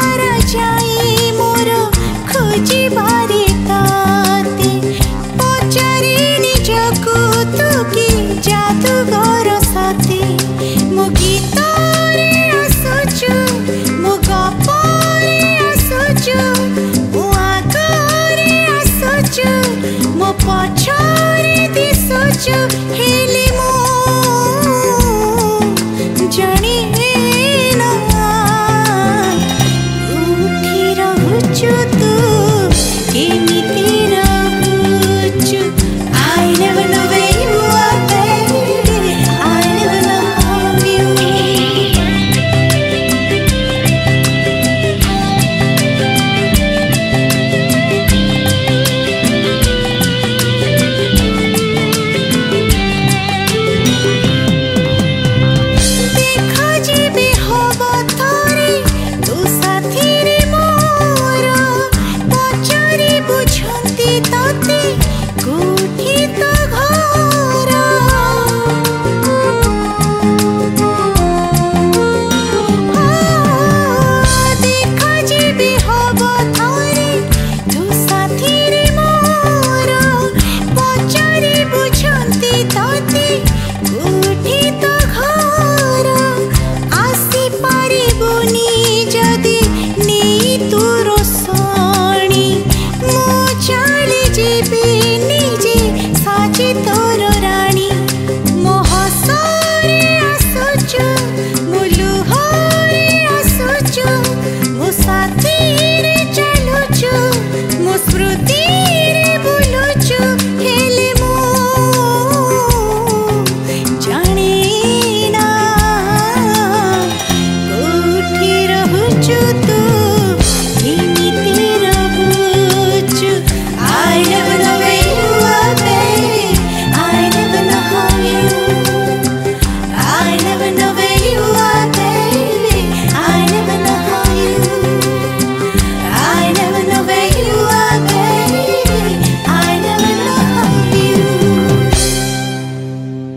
सारा जाई मोर खोजी बारे ताते पचारे निजको तू की जादूगर साथी मो गीतरे आसुचु मो गपरे आसुचु मो आगरे आसुचु मो पछरे दिसुचु हेले मो जानी ना उठी रहुचु तू केमिति रहुचु I never know where you are baby I never love you देखा जीवे हब थरे तू साथी रे मोर पचारे बुझंती तते कोठी तो घर देखा जीवे हब थरे तू साथी रे मोर पचारे बुझंती तते कोठी तो घर आसी पारिबुनी जदि नेई तोर सणी मो चली जीवी निजे साजी तोर राणी मो हसरे आसुचु मो लुहरे आसुचु मो साथी रे चलुचु मो स्मृति रे बुलुचु हेले मो जाने ना कोठी रहुचु तू केमिति रहुचु I never